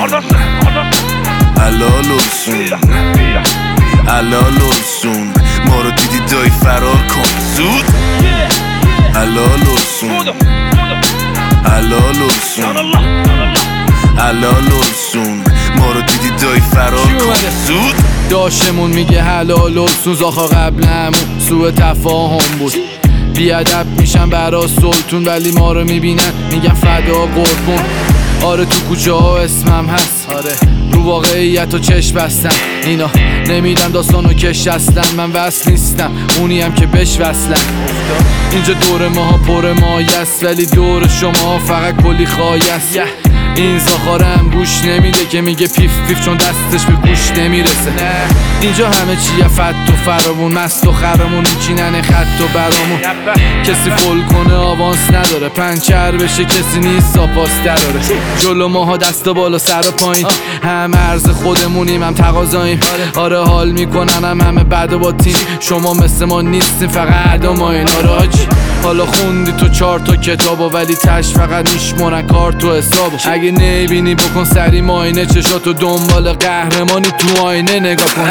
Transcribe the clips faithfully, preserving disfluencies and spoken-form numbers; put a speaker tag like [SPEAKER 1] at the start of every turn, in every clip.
[SPEAKER 1] حلال السون حلال السون ما رو دیدی دایی فرار کن زود حلال السون حلال السون حلال السون ما رو دیدی دایی فرار کن زود
[SPEAKER 2] داشمون میگه حلال السون زاخا قبل همون سوء تفاهم بود بیادب میشن برا سلطون ولی ما رو میبینن میگن فدا قربون آره تو کوچه ها اسمم هست آره رو واقعیت و چشم بستم اینا نمیدن داستانو کش اصلا من وصل نیستم اونی هم که بش وصلم اینجا دور ماها پر مایست ولی دور شما فقط کلی خایست این زاخارم گوش نمیده که میگه پیف پیف چون دستش به گوش نمیرسه اینجا همه چیه فت و فرامون مست و خرمون میچینن خط و برامون کسی فول کنه آوانس نداره پنچر بشه کسی نیست ساپاس دراره جلو ماها دست بالا سر و پایین هم عرض خودمونیم هم تقاضاییم آره حال میکنن هم همه بعد با تیم شما مثل ما نیستیم فقط عدا ما این آراجی حالا خوندی تو چهار تا کتابو ولی تش فقط میشمونن کار تو حسابو اگه نبینی بکن سری ماینه چشاتو دنبال قهرمانی تو آینه نگاه کن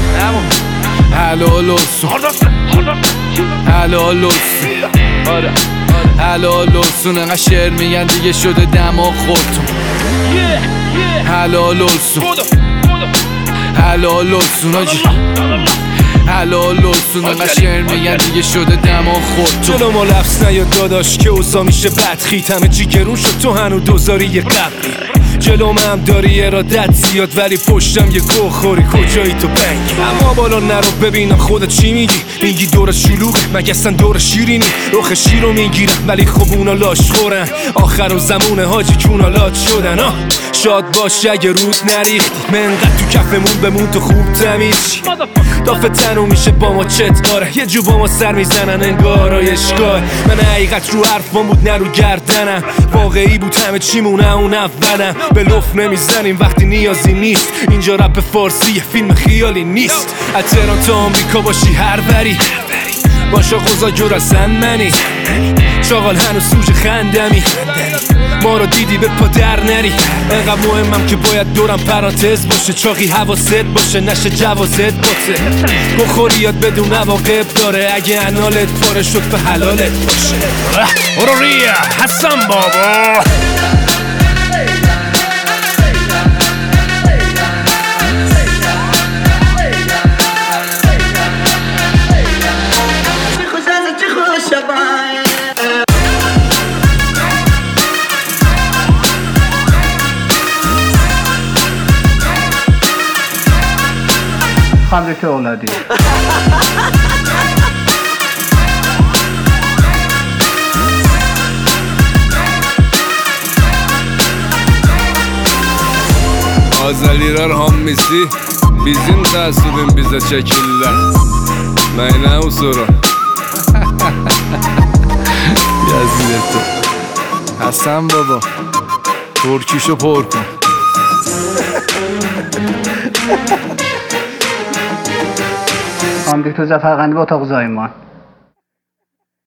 [SPEAKER 2] حلال السون حلال السون حلال السون انقدر شعر میگن دیگه شده دماغ خودتون حلال السون حلال السون آجی حلال السون انقدر شعر میگن دیگه شده دماغ خودتون
[SPEAKER 3] جلو ما لفظ نیاد داداش که اوضاع میشه بدخیت همه چی گرون شد تو هنو دوزاری یه قبلی جلو هم داری ارادت زیاد ولی پشتم یه گوه خوری کجایی تو بنگی اما بالا نرو ببینم خودت چی میگی میگی دور شلوغه مگه اصلا دور شیرینی رخ شیر رو میگیرم ولی خب اونا لاش خورن آخر و زمونه حاجی کونا لات شدن آه شاد باش اگه رود نریختی منقدر تو کفمون بمون تو خوب تمیز دافه تنو میشه با ما چت کاره یه جو با ما سر میزنن انگار اشگاه من حقیقت رو حرفان بود نه رو گردنم واقعی بود همه چیمونه اون اولم به لف نمیزنیم وقتی نیازی نیست اینجا رپ فارسی یه فیلم خیالی نیست از تهران تا آمریکا باشی هر بری باشا خوزا جور اصلا منی شاغل هنو سوژ خندمی ما رو دیدی به پا در نری انقدر مهمم که باید دورم پرانتز باشه چاقی حواست باشه نشه جوازت باشه بخوری یاد بدون عواقب داره اگه انالت پاره شد به حلالت باشه برو ریا حسن بابا
[SPEAKER 4] خمرت اولادی
[SPEAKER 5] Azaliler hammisi bizim tasibin bize çekirler. Meyne usura.
[SPEAKER 2] یزیدتو حسن بابا ترکیشو پر کن
[SPEAKER 4] خانم دکتر ظفرقندی با اتاق زایمان